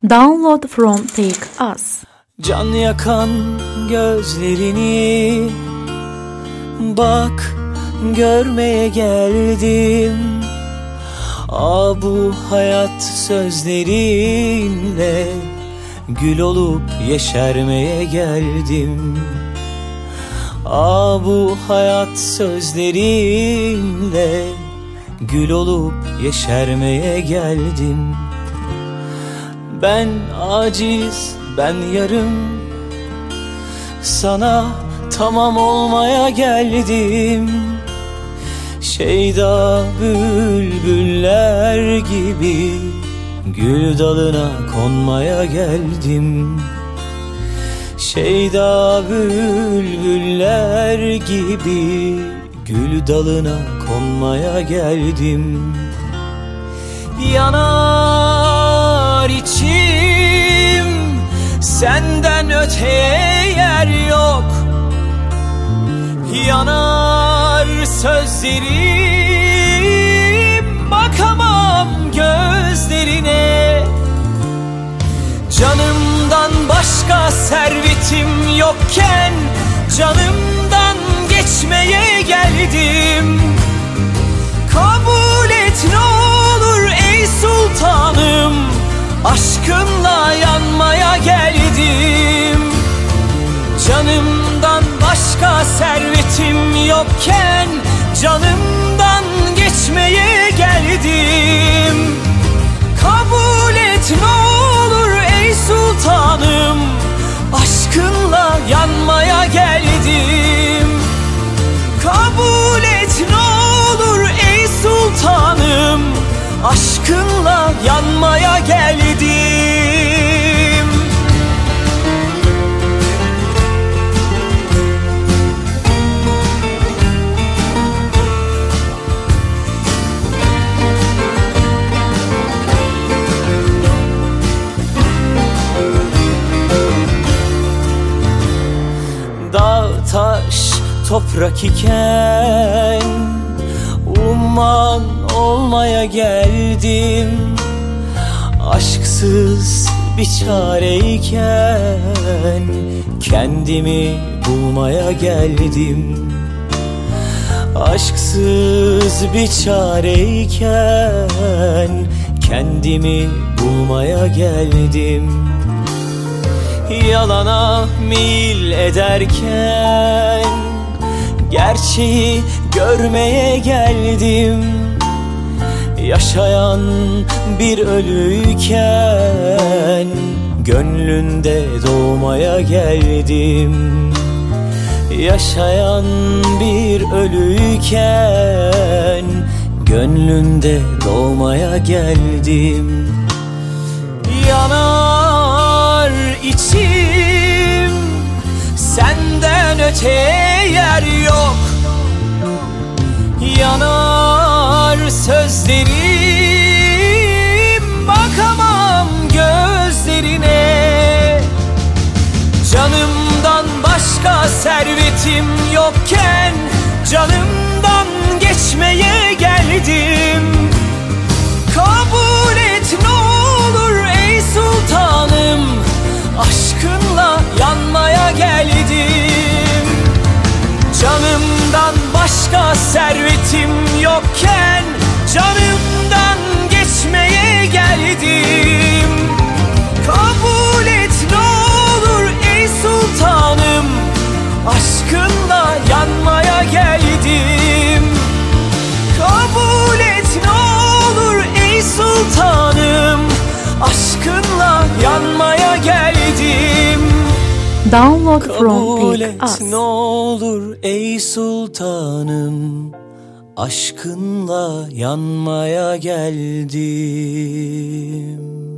Download from Take Us. Can yakan gözlerini bak görmeye geldim. Bu hayat sözlerinle gül olup yeşermeye geldim. Bu hayat sözlerinle gül olup yeşermeye geldim. Ben aciz, ben yarım, sana tamam olmaya geldim. Şeyda bülbüller gibi gül dalına konmaya geldim. Şeyda bülbüller gibi gül dalına konmaya geldim. Yanar içim, senden öteye yer yok. Yanar sözlerim, bakamam gözlerine. Canımdan başka servetim yokken canımdan geçmeye geldim. Kabul et ne olur ey sultanım, aşkınla yanmaya geldim. Canımdan başka servetim yokken canımdan geçmeye geldim. Kabul et ne olur ey sultanım, aşkınla yanmaya geldim. Kabul et ne olur ey sultanım, aşkınla yanmaya geldim. Dağ, taş, toprak iken umman olmaya geldim. Aşksız bir çareyken kendimi bulmaya geldim. Aşksız bir çareyken kendimi bulmaya geldim. Yalana meyil ederken gerçeği görmeye geldim. Yaşayan bir ölüyken gönlünde doğmaya geldim. Yaşayan bir ölüyken gönlünde doğmaya geldim. Yanar içim, senden öteye yer yok. Yanar sözlerim, bakamam gözlerine. Canımdan başka servetim yokken canımdan geçmeye geldim. Kabul et ne olur ey sultanım, aşkınla yanmaya geldim. Canımdan başka servetim yokken canımdan geçmeye geldim. Kabul et ne olur ey sultanım, aşkınla yanmaya geldim. Kabul et ne olur ey sultanım, aşkınla yanmaya geldim. Download from Kabul Take et Us. ne olur ey sultanım, aşkınla yanmaya geldim.